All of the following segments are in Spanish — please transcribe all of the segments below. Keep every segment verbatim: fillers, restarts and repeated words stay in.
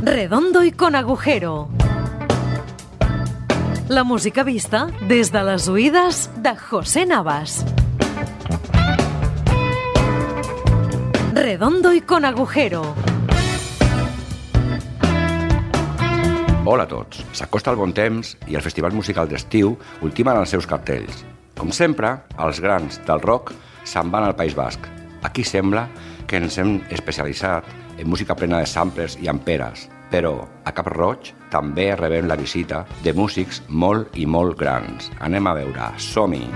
Redondo y con agujero. La música vista des de les oïdes de José Navas. Redondo y con agujero. Hola a tots. S'acosta el bon temps i el Festival Musical d'Estiu ultimen els seus cartells. Com sempre, els grans del rock se'n van al País Basc. Aquí sembla que ens hem especialitzat en música plena de samplers i amperes, però a Cap Roig també rebem la visita de músics molt i molt grans. Anem a veure, som-hi!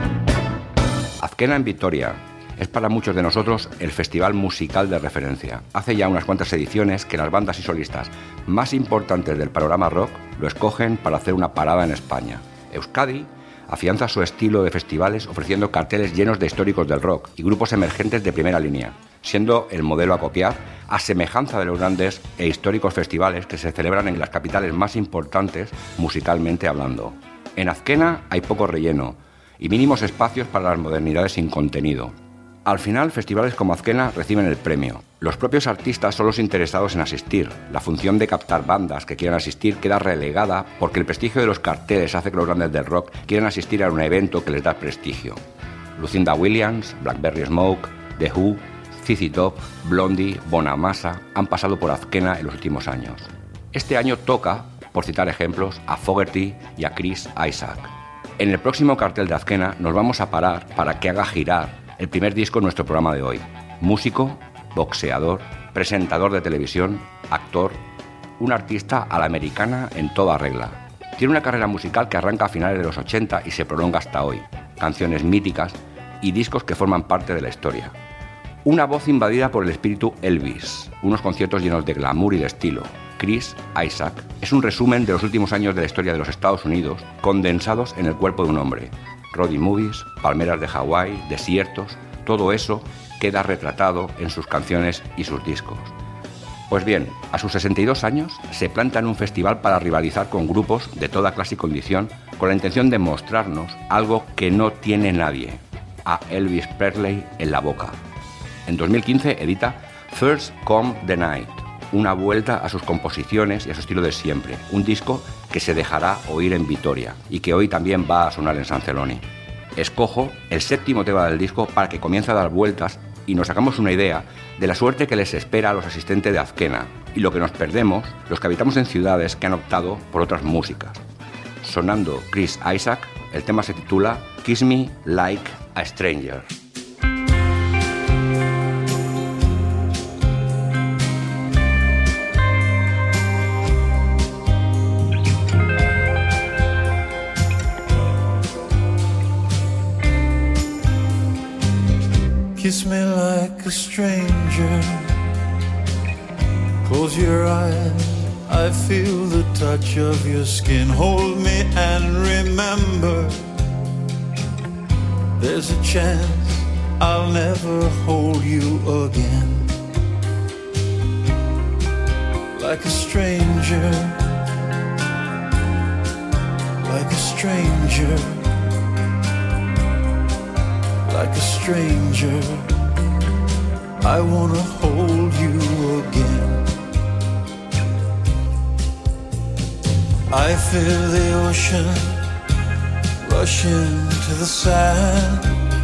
Azkena en Vitoria es para muchos de nosotros el festival musical de referencia. Hace ya unas cuantas ediciones que las bandas y solistas más importantes del panorama rock lo escogen para hacer una parada en España. Euskadi afianza su estilo de festivales ofreciendo carteles llenos de históricos del rock y grupos emergentes de primera línea, siendo el modelo a copiar a semejanza de los grandes e históricos festivales que se celebran en las capitales más importantes musicalmente hablando. En Azkena hay poco relleno y mínimos espacios para las modernidades sin contenido. Al final, festivales como Azkena reciben el premio. Los propios artistas son los interesados en asistir. La función de captar bandas que quieran asistir queda relegada porque el prestigio de los carteles hace que los grandes del rock quieran asistir a un evento que les da prestigio. Lucinda Williams, Blackberry Smoke, The Who, Z Z Top, Blondie, Bonamassa han pasado por Azkena en los últimos años. Este año toca, por citar ejemplos, a Fogerty y a Chris Isaak. En el próximo cartel de Azkena nos vamos a parar para que haga girar el primer disco en nuestro programa de hoy. Músico, boxeador, presentador de televisión, actor, un artista a la americana en toda regla. Tiene una carrera musical que arranca a finales de los ochenta y se prolonga hasta hoy. Canciones míticas y discos que forman parte de la historia. Una voz invadida por el espíritu Elvis, unos conciertos llenos de glamour y de estilo. Chris Isaak es un resumen de los últimos años de la historia de los Estados Unidos condensados en el cuerpo de un hombre. Roadie movies, palmeras de Hawái, desiertos, todo eso queda retratado en sus canciones y sus discos. Pues bien, a sus sesenta y dos años se planta en un festival para rivalizar con grupos de toda clase y condición con la intención de mostrarnos algo que no tiene nadie, a Elvis Presley en la boca. En dos mil quince edita First Come the Night, una vuelta a sus composiciones y a su estilo de siempre, un disco que se dejará oír en Vitoria y que hoy también va a sonar en San Celoni. Escojo el séptimo tema del disco para que comience a dar vueltas y nos hagamos una idea de la suerte que les espera a los asistentes de Azkena y lo que nos perdemos los que habitamos en ciudades que han optado por otras músicas. Sonando Chris Isaak, el tema se titula Kiss Me Like a Stranger. Kiss me like a stranger. Close your eyes, I feel the touch of your skin. Hold me and remember, there's a chance I'll never hold you again. Like a stranger, like a stranger, like a stranger, I wanna hold you again. I feel the ocean rushing to the sand.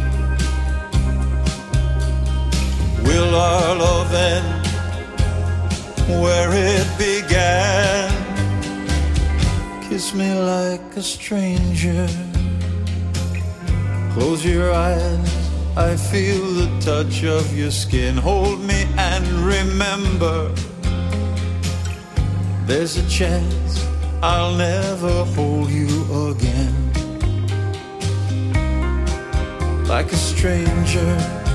Will our love end where it began? Kiss me like a stranger. Close your eyes, I feel the touch of your skin. Hold me and remember, there's a chance I'll never hold you again. Like a stranger,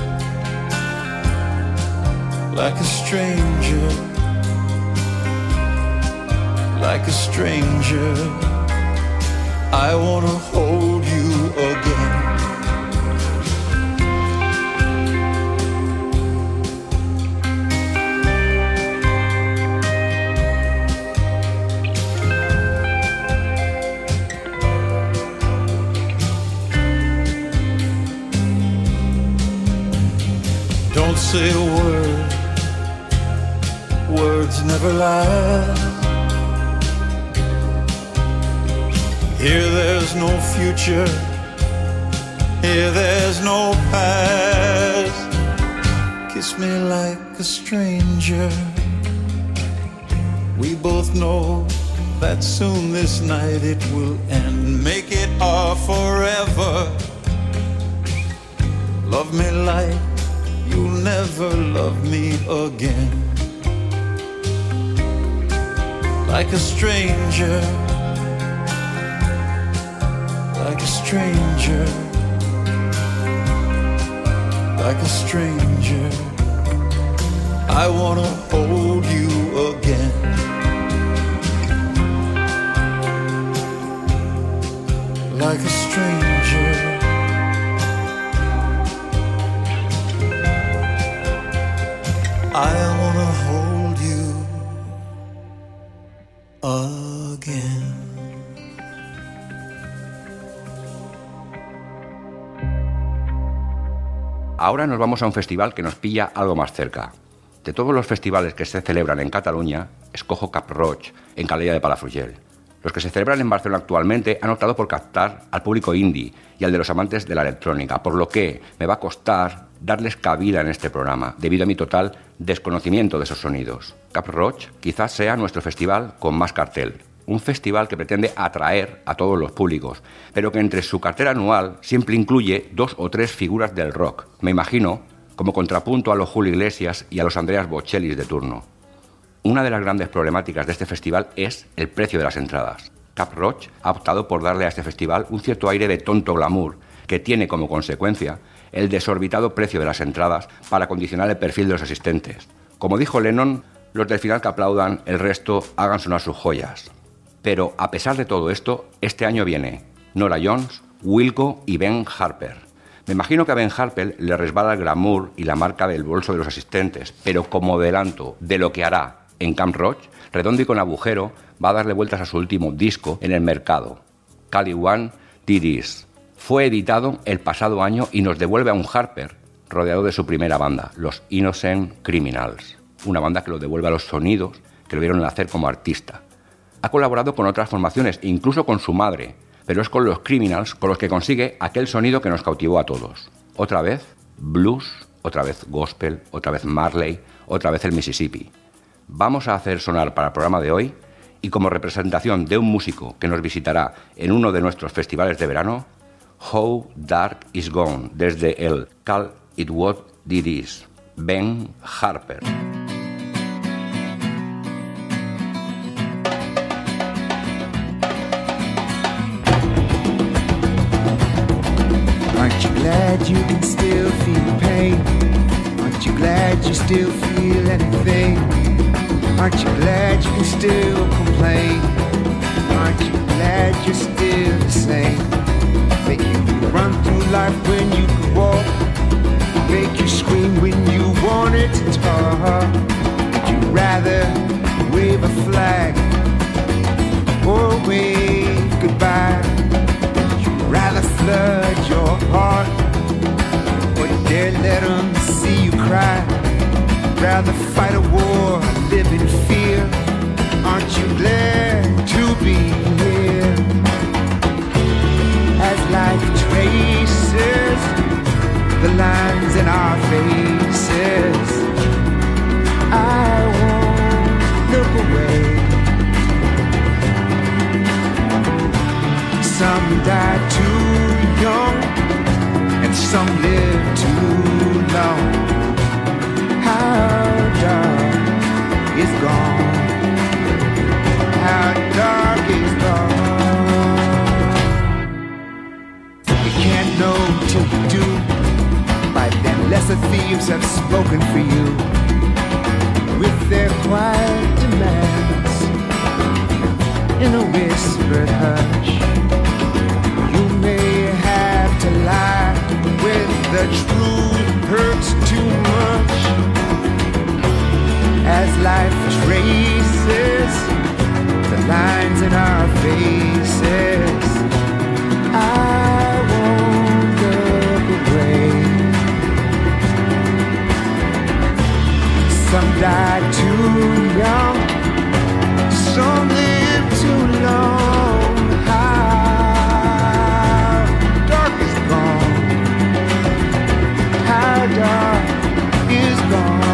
like a stranger, like a stranger, I wanna hold you again. Don't say a word, word words never last. Here there's no future, here there's no past. Kiss me like a stranger. We both know that soon this night it will end. Make it our forever. Love me like you'll never love me again. Like a stranger, like a stranger, like a stranger. I wanna hold you again. Like a stranger. I wanna hold you again. Ahora nos vamos a un festival que nos pilla algo más cerca. De todos los festivales que se celebran en Cataluña, escojo Cap Roig, en Calella de Palafrugell. Los que se celebran en Barcelona actualmente han optado por captar al público indie y al de los amantes de la electrónica, por lo que me va a costar darles cabida en este programa, debido a mi total desconocimiento de esos sonidos. Cap Roig quizás sea nuestro festival con más cartel. Un festival que pretende atraer a todos los públicos, pero que entre su cartera anual siempre incluye dos o tres figuras del rock. Me imagino como contrapunto a los Julio Iglesias y a los Andreas Bocelli de turno. Una de las grandes problemáticas de este festival es el precio de las entradas. Cap Roig ha optado por darle a este festival un cierto aire de tonto glamour, que tiene como consecuencia el desorbitado precio de las entradas para condicionar el perfil de los asistentes. Como dijo Lennon, los del final que aplaudan, el resto hagan sonar sus joyas. Pero a pesar de todo esto, este año viene Norah Jones, Wilco y Ben Harper. Me imagino que a Ben Harper le resbala el glamour y la marca del bolso de los asistentes, pero como adelanto de lo que hará en Cap Roig, redondo y con agujero, va a darle vueltas a su último disco en el mercado, Cali One Did This. Fue editado el pasado año y nos devuelve a un Harper rodeado de su primera banda, los Innocent Criminals, una banda que lo devuelve a los sonidos que lo vieron nacer como artista. Ha colaborado con otras formaciones, incluso con su madre, pero es con los Criminals con los que consigue aquel sonido que nos cautivó a todos. Otra vez blues, otra vez gospel, otra vez Marley, otra vez el Mississippi. Vamos a hacer sonar para el programa de hoy, y como representación de un músico que nos visitará en uno de nuestros festivales de verano, How Dark Is Gone, desde el Call It What It Is, Ben Harper. Aren't you glad you can still feel pain? Aren't you glad you still feel anything? Aren't you glad you can still complain? Aren't you glad you're still the same? Make you run through life when you could walk. Make you scream when you wanted to talk. Would you rather wave a flag or wave goodbye? Would you rather flood your heart or dare let them see you cry? Rather fight a war, live in fear. Aren't you glad to be here? As life traces the lines in our faces, I won't look away. Some die too young and some live too long. How dark is gone? How dark is gone? You can't know till you do. By then lesser thieves have spoken for you with their quiet demands in a whispered hush. You may have to lie when the truth hurts too much. As life traces the lines in our faces, I won't look away. Some died too young, some live too long. How dark is gone, how dark is gone.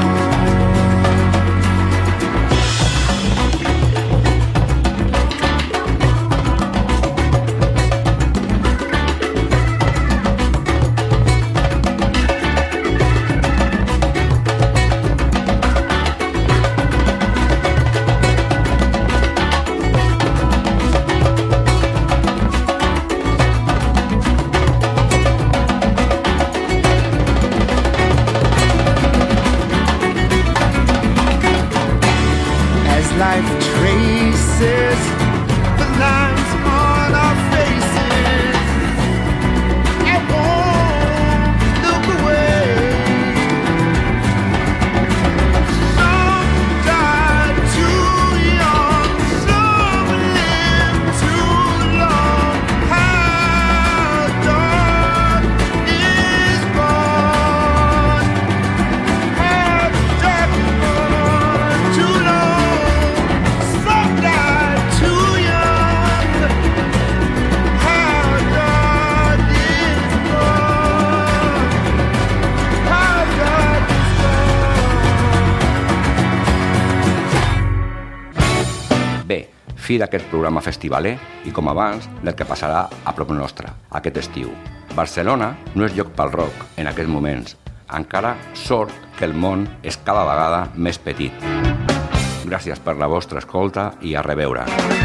Life traces the lines on our faces. I won't look away. Some died too young, some lived too long. How dark is gone, how dark is gone, too long. Some died too young. How dark is gone, how dark is gone. Bé, fi d'aquest programa festivaler i, com abans, del que passarà a prop nostre, aquest estiu. Barcelona no és lloc pel rock en aquests moments. Encara sort que el món és cada vegada més petit. Gràcies per la vostra escolta i a reveure.